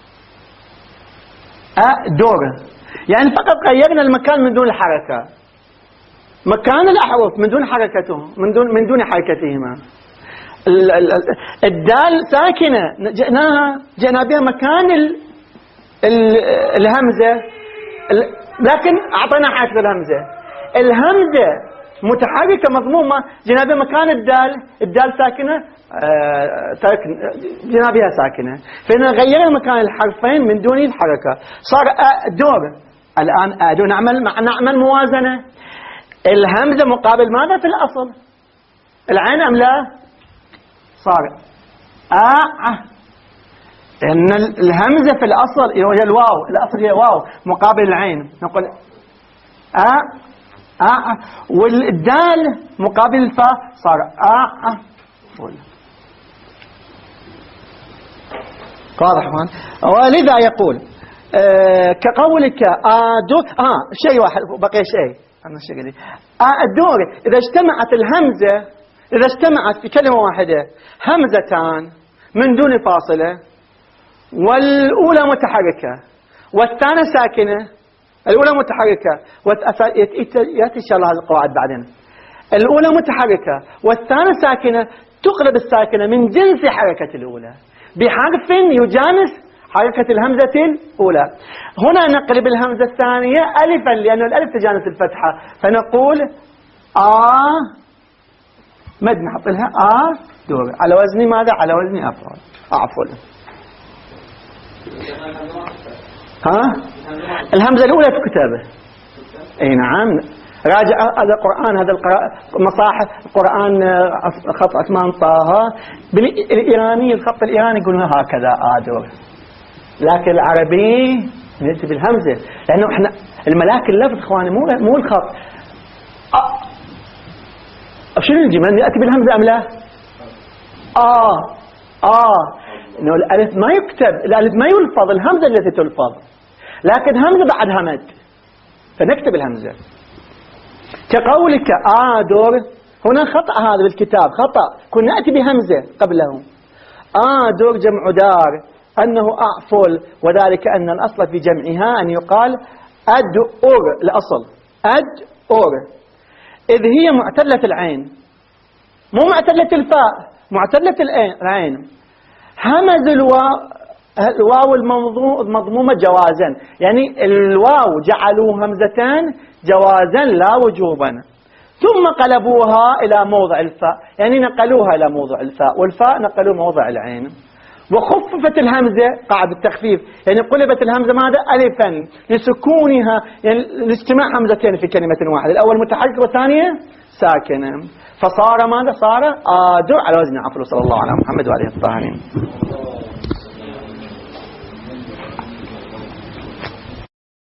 أدور، يعني فقط غيرنا المكان من دون الحركة، مكان الأحرف من دون حركتهم من دون من دون حركتهما. الدال ساكنة جئناها جئنا بها مكان ال ال الهمزة، لكن أعطينا حركة الهمزة. الهمزة متحركة مضمومة جئنا بها مكان الدال، الدال ساكنة آه جئنا بها ساكنة، فإن غيرنا مكان الحرفين من دون الحركة صار أدور. الآن أدور نعمل نعمل موازنة. الهمزة مقابل ماذا في الأصل؟ العين أم لا؟ صار آ. إن الهمزة في الأصل هي الواو، الأصل هي واو مقابل العين، نقول آ آ، والدال مقابل الفاء صار آ. واضح مان؟ ولذا يقول آه كقولك آدو. آه شيء واحد بقي شيء أنا شغلي أدور. إذا اجتمعت الهمزة إذا اجتمعت في كلمة واحدة همزتان من دون فاصلة، والأولى متحركة والثانية ساكنة، الأولى متحركة يأتي إن شاء الله هذه القواعد بعدين. الأولى متحركة والثانية ساكنة، تقلب الساكنة من جنس حركة الأولى بحرف يجانس حركة الهمزة الأولى. هنا نقلب الهمزة الثانية ألفا لأن الألف تجانس الفتحة، فنقول آ مد نحط لها آ دور على وزن ماذا؟ على وزن أفعل. أعفل. ها؟ الهمزة الأولى تكتب. أي نعم. راجع هذا القرآن، هذا مصاحف القرآن خط عثمان طه بالإيراني، الخط الإيراني يقولون هكذا آدور، لكن العربي نكتب بالهمزة لأنه احنا الملاك اللفظ إخواني مو مو الخط. أه شنو نجي من يأتي بالهمزة أم لا؟ آه آه إنه الألف ما يكتب، الألف ما يلفظ، الهمزة التي تلفظ، لكن همزة بعدها مد فنكتب الهمزة. كقولك آدر، هنا خطأ هذا بالكتاب، خطأ، كنا نأتي بهمزة قبله. آدر جمع دار، أنه أعفل، وذلك أن الأصل في جمعها أن يقال أدؤر، الأصل أدؤر، إذ هي معتلة العين، مو معتلة الفاء، معتلة العين. همز الواو الواو المضمومة جوازا، يعني الواو جعلوا همزتان جوازا لا وجوبا، ثم قلبوها إلى موضع الفاء، يعني نقلوها إلى موضع الفاء، والفاء نقلوا موضع العين. وخففت الهمزة قاعد التخفيف، يعني قلبت الهمزة ماذا؟ ألفا لسكونها، يعني لاجتماع همزتين في كلمة واحدة، الأول متحرك والثانية ساكنة، فصار ماذا؟ صار آدر على وزن عفل. صلى الله على محمد وعليه الطاهرين.